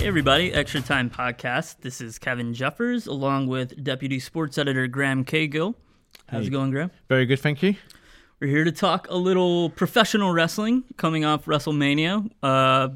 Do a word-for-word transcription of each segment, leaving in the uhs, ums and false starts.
Hey everybody, Extra Time Podcast. This is Kevin Jeffers along with Deputy Sports Editor Graham Cagill. How's Hey. it going, Graham? Very good, thank you. We're here to talk a little professional wrestling coming off WrestleMania. Uh,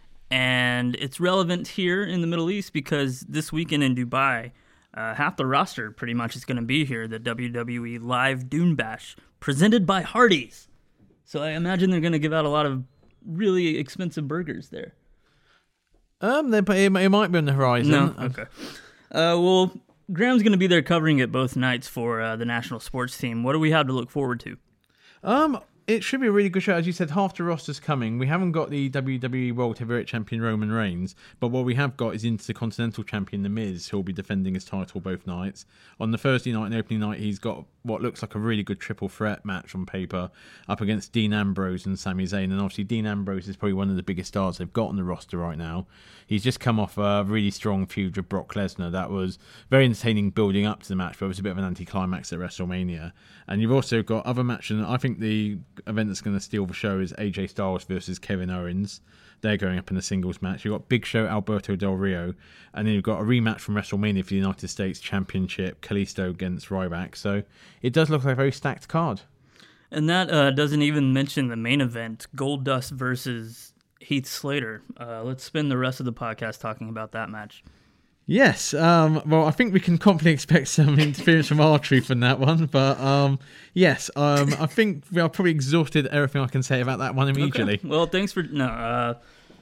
and it's relevant here in the Middle East because this weekend in Dubai, uh, half the roster pretty much is going to be here, the W W E Live Dune Bash, presented by Hardee's. So I imagine they're going to give out a lot of really expensive burgers there. Um, they, it, it might be on the horizon. No, okay. Uh, well, Graham's going to be there covering it both nights for uh, the national sports team. What do we have to look forward to? Um, it should be a really good show. As you said, half the roster's coming. We haven't got the W W E World Heavyweight Champion Roman Reigns, but what we have got is Intercontinental Champion The Miz, who'll be defending his title both nights. On the Thursday night and opening night, he's got what looks like a really good triple threat match on paper up against Dean Ambrose and Sami Zayn. And obviously, Dean Ambrose is probably one of the biggest stars they've got on the roster right now. He's just come off a really strong feud with Brock Lesnar that was very entertaining building up to the match, but it was a bit of an anticlimax at WrestleMania. And you've also got other matches, and I think the event that's going to steal the show is A J Styles versus Kevin Owens. They're going up in a singles match. You've got Big Show, Alberto Del Rio, and then you've got a rematch from WrestleMania for the United States Championship, Kalisto against Ryback. So it does look like a very stacked card. And that uh, doesn't even mention the main event, Goldust versus Heath Slater. Uh, let's spend the rest of the podcast talking about that match. Yes, um, well, I think we can confidently expect some interference from R-Truth in that one, but um, yes, um, I think we are probably exhausted everything I can say about that one immediately. Okay. Well, thanks for... No, uh,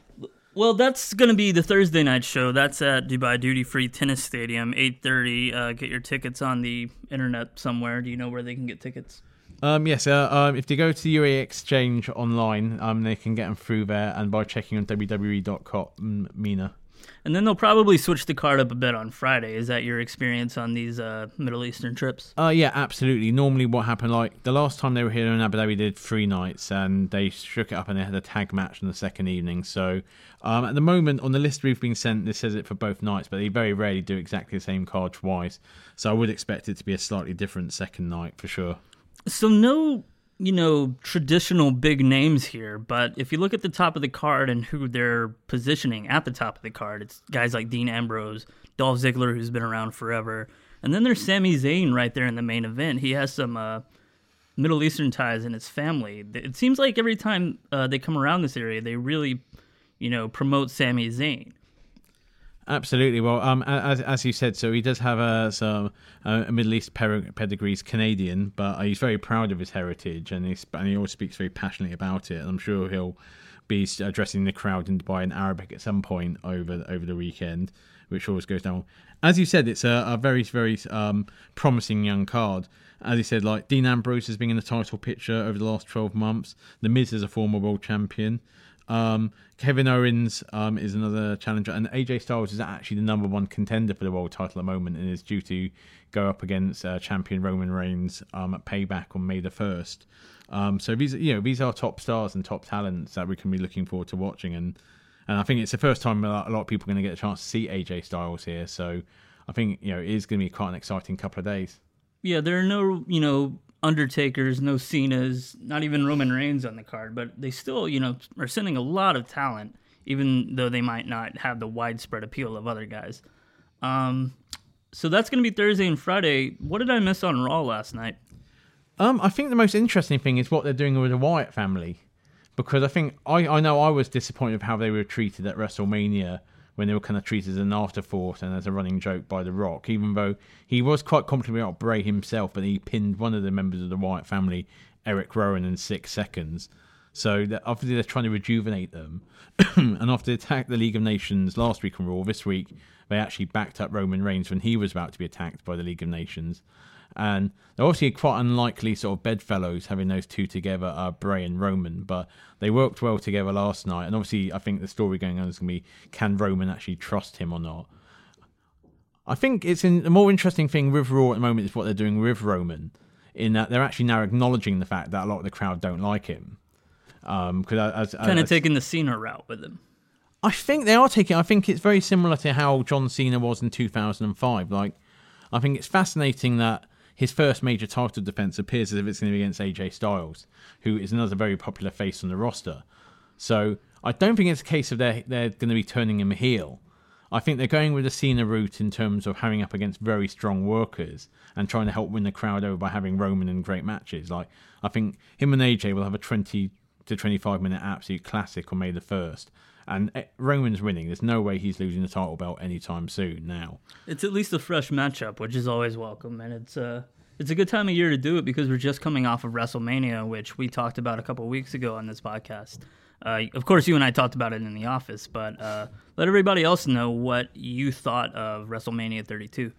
well, that's going to be the Thursday night show. That's at Dubai Duty Free Tennis Stadium, eight thirty. Uh, get your tickets on the internet somewhere. Do you know where they can get tickets? Um, yes, uh, um, if they go to the U A E Exchange online, um, they can get them through there and by checking on W W E dot com, Mina. And then they'll probably switch the card up a bit on Friday. Is that your experience on these uh, Middle Eastern trips? Uh, yeah, absolutely. Normally what happened, like, the last time they were here in Abu Dhabi, they did three nights, and they shook it up and they had a tag match on the second evening. So, um, at the moment, on the list we've been sent, this says it for both nights, but they very rarely do exactly the same card twice. So I would expect it to be a slightly different second night, for sure. So no, you know, traditional big names here, but if you look at the top of the card and who they're positioning at the top of the card, it's guys like Dean Ambrose, Dolph Ziggler, who's been around forever, and then there's Sami Zayn right there in the main event. He has some uh, Middle Eastern ties in his family. It seems like every time uh, they come around this area, they really, you know, promote Sami Zayn. Absolutely. Well, um, as as you said, so he does have a some uh, a Middle East pedigree. He's Canadian, but he's very proud of his heritage, and, he's, and he always speaks very passionately about it. And I'm sure he'll be addressing the crowd in Dubai in Arabic at some point over over the weekend, which always goes down. As you said, it's a, a very very um, promising young card. As you said, like Dean Ambrose has been in the title picture over the last twelve months. The Miz is a former world champion. Um, Kevin Owens um, is another challenger, and A J Styles is actually the number one contender for the world title at the moment, and is due to go up against uh, champion Roman Reigns um, at Payback on May the first. Um, so these, you know, these are top stars and top talents that we can be looking forward to watching, and and I think it's the first time a lot, a lot of people are going to get a chance to see A J Styles here. So I think, you know, it is going to be quite an exciting couple of days. Yeah, there are no, you know, Undertakers, no Cenas, not even Roman Reigns on the card, but they still, you know, are sending a lot of talent, even though they might not have the widespread appeal of other guys. Um, so that's going to be Thursday and Friday. What did I miss on Raw last night? Um, I think the most interesting thing is what they're doing with the Wyatt family, because I think I, I know I was disappointed with how they were treated at WrestleMania, when they were kind of treated as an afterthought and as a running joke by The Rock, even though he was quite confident about Bray himself, but he pinned one of the members of the Wyatt family, Eric Rowan, in six seconds. So that obviously they're trying to rejuvenate them. And after they attacked the League of Nations last week on Raw, this week they actually backed up Roman Reigns when he was about to be attacked by the League of Nations. And they're obviously quite unlikely sort of bedfellows having those two together, uh, Bray and Roman, but they worked well together last night. And obviously I think the story going on is going to be, can Roman actually trust him or not? I think it's in, the more interesting thing with Raw at the moment is what they're doing with Roman, in that they're actually now acknowledging the fact that a lot of the crowd don't like him. Um, cause kind of taking the Cena route with him. I think they are taking. I think it's very similar to how John Cena was in two thousand five. Like, I think it's fascinating that his first major title defense appears as if it's going to be against A J Styles, who is another very popular face on the roster. So I don't think it's a case of they're, they're going to be turning him heel. I think they're going with the Cena route in terms of having up against very strong workers and trying to help win the crowd over by having Roman in great matches. Like, I think him and A J will have a twenty to twenty-five minute absolute classic on May the first. And Roman's winning. There's no way he's losing the title belt anytime soon now. It's at least a fresh matchup, which is always welcome. And it's uh, it's a good time of year to do it because we're just coming off of WrestleMania, which we talked about a couple of weeks ago on this podcast. Uh, of course, you and I talked about it in the office, but uh, let everybody else know what you thought of WrestleMania thirty-two.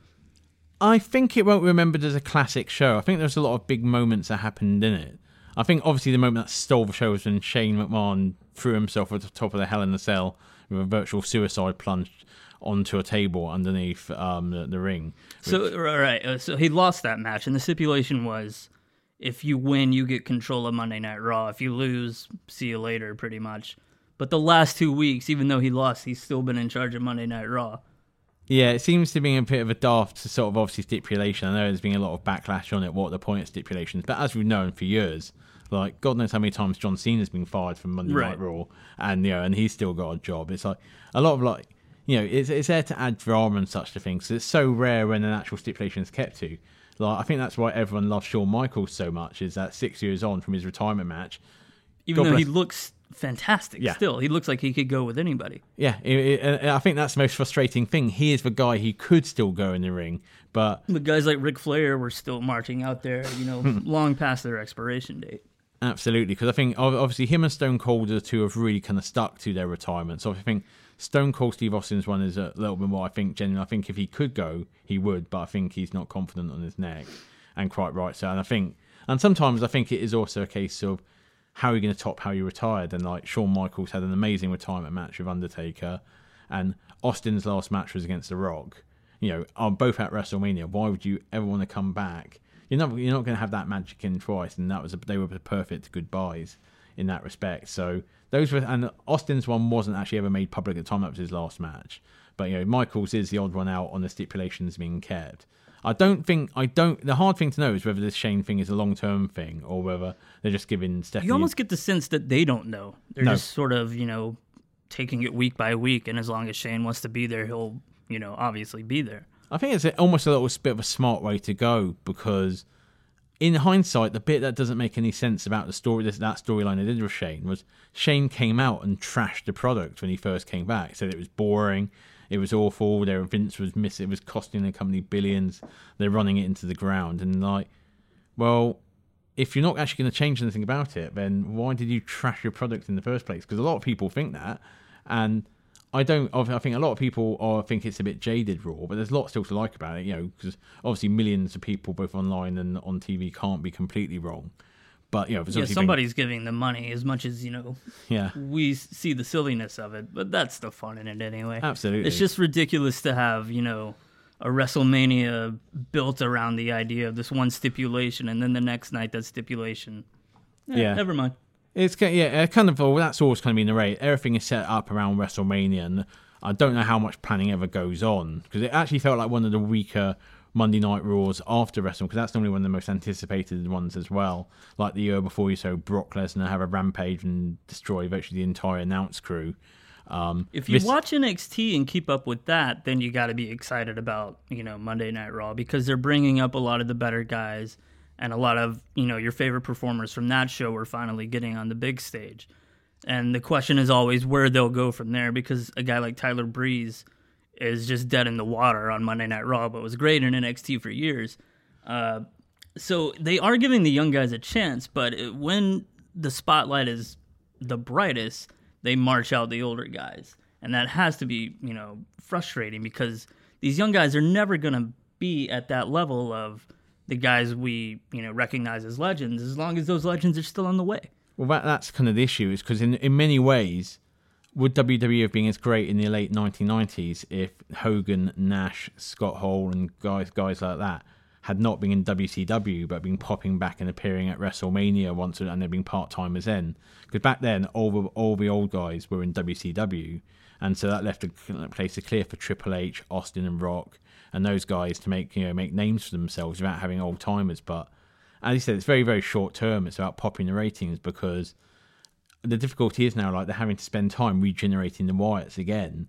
I think it won't be remembered as a classic show. I think there's a lot of big moments that happened in it. I think obviously the moment that stole the show was when Shane McMahon threw himself at the top of the Hell in a Cell with a virtual suicide plunge onto a table underneath um, the, the ring. Which... So, right, uh, so he lost that match, and the stipulation was if you win, you get control of Monday Night Raw. If you lose, see you later, pretty much. But the last two weeks, even though he lost, he's still been in charge of Monday Night Raw. Yeah, it seems to be a bit of a daft sort of obviously stipulation. I know there's been a lot of backlash on it, what the point of stipulations, but as we've known for years, like God knows how many times John Cena's been fired from Monday right. Night Raw, and you know, and he's still got a job. It's like a lot of like, you know, it's it's there to add drama and such to things. It's so rare when an actual stipulation is kept to. Like, I think that's why everyone loves Shawn Michaels so much. Is that six years on from his retirement match, even God though bless- he looks fantastic, yeah. still he looks like he could go with anybody. Yeah, it, it, I think that's the most frustrating thing. He is the guy who could still go in the ring, but the guys like Ric Flair were still marching out there, you know, long past their expiration date. Absolutely, because I think obviously him and Stone Cold are the two have really kind of stuck to their retirement. So I think Stone Cold Steve Austin's one is a little bit more. I think genuinely, I think if he could go, he would, but I think he's not confident on his neck, and quite right. So, and I think, and sometimes I think it is also a case of how are you going to top how you retired. And like Shawn Michaels had an amazing retirement match with Undertaker, and Austin's last match was against The Rock. You know, are both at WrestleMania. Why would you ever want to come back? You're not you're not going to have that magic in twice, and that was a, they were the perfect goodbyes in that respect. So those were, and Austin's one wasn't actually ever made public at the time. That was his last match. But you know, Michaels is the odd one out on the stipulations being kept. I don't think I don't. The hard thing to know is whether this Shane thing is a long term thing or whether they're just giving Stephanie. You almost get the sense that they don't know. They're No. just sort of, you know, taking it week by week, and as long as Shane wants to be there, he'll, you know, obviously be there. I think it's almost a little bit of a smart way to go because, in hindsight, the bit that doesn't make any sense about the story, that storyline they did with Shane was Shane came out and trashed the product when he first came back. Said it was boring, it was awful. Their Vince was miss, it was costing the company billions. They're running it into the ground, and like, well, if you're not actually going to change anything about it, then why did you trash your product in the first place? Because a lot of people think that, and I don't. I think a lot of people are, think it's a bit jaded Raw, but there's a lot still to like about it. You know, because obviously millions of people, both online and on T V, can't be completely wrong. But you know, there's Yeah, obviously somebody's giving them money as much as, you know, been, yeah, we see the silliness of it, but that's the fun in it anyway. absolutely. It's just ridiculous to have, you know, a WrestleMania built around the idea of this one stipulation, and then the next night that stipulation. Eh, Yeah. never mind. It's ki- yeah, kind of. Well, that's always kind of been the rate. Everything is set up around WrestleMania, and I don't know how much planning ever goes on because it actually felt like one of the weaker Monday Night Raws after WrestleMania, because that's normally one of the most anticipated ones as well. Like the year before, you saw Brock Lesnar have a rampage and destroy virtually the entire announce crew. Um, If you this- watch N X T and keep up with that, then you got to be excited about, you know, Monday Night Raw because they're bringing up a lot of the better guys, and a lot of, you know, your favorite performers from that show are finally getting on the big stage. And the question is always where they'll go from there, because a guy like Tyler Breeze is just dead in the water on Monday Night Raw, but was great in N X T for years. Uh, so they are giving the young guys a chance, but it, when the spotlight is the brightest, they march out the older guys. And that has to be, you know, frustrating because these young guys are never going to be at that level of the guys we, you know, recognize as legends, as long as those legends are still on the way. Well, that, that's kind of the issue, is because in, in many ways, would W W E have been as great in the late nineteen nineties if Hogan, Nash, Scott Hall, and guys guys like that had not been in W C W but been popping back and appearing at WrestleMania once and they've been part-timers then? Because back then, all the, all the old guys were in W C W, and so that left a place to clear for Triple H, Austin, and Rock, and those guys to make you know make names for themselves without having old-timers. But as you said, it's very, very short term. It's about popping the ratings because the difficulty is now like they're having to spend time regenerating the Wyatts again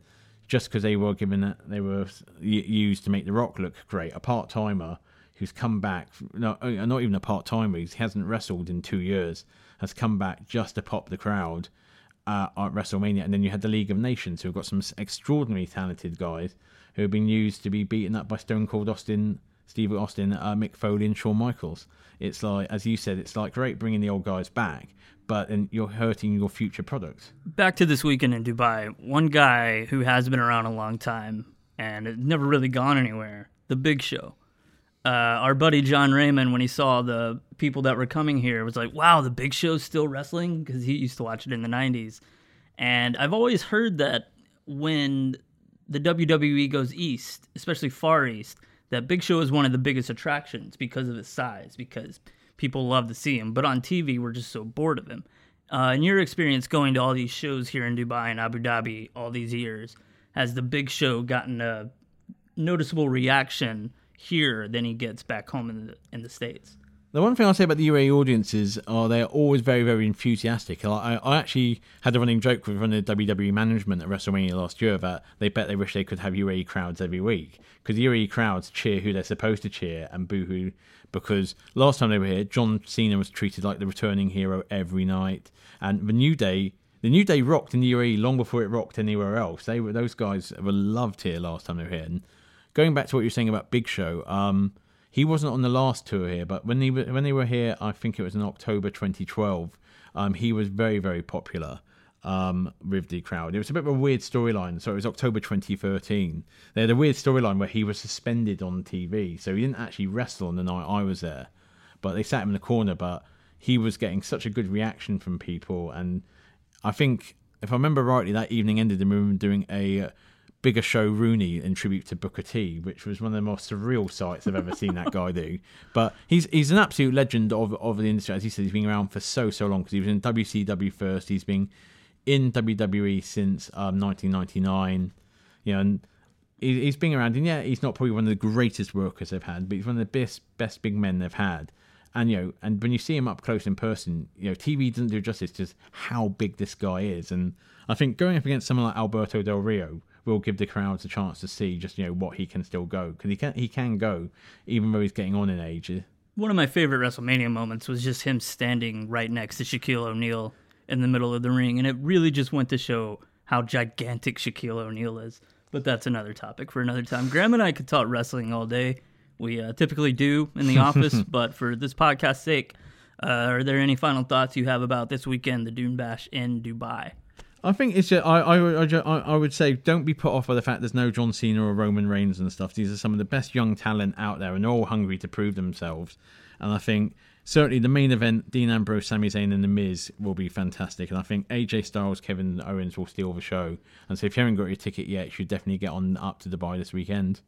just because they were given that they were used to make The Rock look great. A part timer who's come back, no, not even a part timer, he hasn't wrestled in two years, has come back just to pop the crowd uh, at WrestleMania. And then you had the League of Nations, who've got some extraordinarily talented guys who have been used to be beaten up by Stone Cold Austin, Steve Austin, uh, Mick Foley, and Shawn Michaels. It's like, as you said, it's like great bringing the old guys back, but then you're hurting your future products. Back to this weekend in Dubai, one guy who has been around a long time and has never really gone anywhere, The Big Show. Uh, our buddy John Raymond, when he saw the people that were coming here, was like, wow, The Big Show's still wrestling? Because he used to watch it in the nineties. And I've always heard that when the W W E goes east, especially Far East, that Big Show is one of the biggest attractions because of his size, because people love to see him. But on T V, we're just so bored of him. Uh, in your experience going to all these shows here in Dubai and Abu Dhabi all these years, has The Big Show gotten a noticeable reaction here than he gets back home in the, in the States? The one thing I'll say about the U A E audiences are they're always very, very enthusiastic. I, I actually had a running joke with one of the W W E management at WrestleMania last year that they bet they wish they could have U A E crowds every week, because the U A E crowds cheer who they're supposed to cheer and boo who, because last time they were here, John Cena was treated like the returning hero every night, and the New Day, the New Day rocked in the U A E long before it rocked anywhere else. They were those guys were loved here last time they were here. And going back to what you were saying about Big Show, um. He wasn't on the last tour here, but when they were, when they were here, I think it was in October twenty twelve, um, he was very, very popular um, with the crowd. It was a bit of a weird storyline. So it was October twenty thirteen. They had a weird storyline where he was suspended on T V. So he didn't actually wrestle on the night I was there. But they sat him in the corner, but he was getting such a good reaction from people. And I think, if I remember rightly, that evening ended in him doing a... Uh, Bigger Show Rooney in tribute to Booker T, which was one of the most surreal sights I've ever seen that guy do. But he's he's an absolute legend of of the industry. As he said, he's been around for so, so long, because he was in W C W first. He's been in W W E since um, nineteen ninety-nine. You know, and he, he's been around. And yeah, he's not probably one of the greatest workers they've had, but he's one of the best, best big men they've had. And, you know, and when you see him up close in person, you know, T V doesn't do justice to how big this guy is. And I think going up against someone like Alberto Del Rio will give the crowds a chance to see just, you know, what he can still go, because he can he can go even though he's getting on in age. One of my favorite WrestleMania moments was just him standing right next to Shaquille O'Neal in the middle of the ring, and it really just went to show how gigantic Shaquille O'Neal is. But that's another topic for another time. Graham and I could talk wrestling all day. We uh, typically do in the office, but for this podcast's sake, uh, are there any final thoughts you have about this weekend, the Dune Bash in Dubai? I think it's just, I, I, I, I would say don't be put off by the fact there's no John Cena or Roman Reigns and stuff. These are some of the best young talent out there, and they're all hungry to prove themselves. And I think certainly the main event, Dean Ambrose, Sami Zayn and The Miz, will be fantastic. And I think A J Styles, Kevin Owens will steal the show. And so if you haven't got your ticket yet, you should definitely get on up to Dubai this weekend.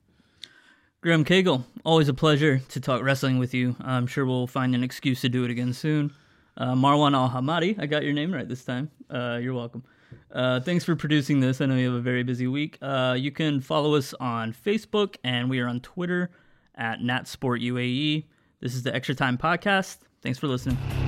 Graham Cagle, always a pleasure to talk wrestling with you. I'm sure we'll find an excuse to do it again soon. Uh, Marwan Al-Hamadi, I got your name right this time. Uh, you're welcome. Uh, thanks for producing this. I know you have a very busy week. Uh, you can follow us on Facebook, and we are on Twitter at NatSportUAE. This is the Extra Time Podcast. Thanks for listening.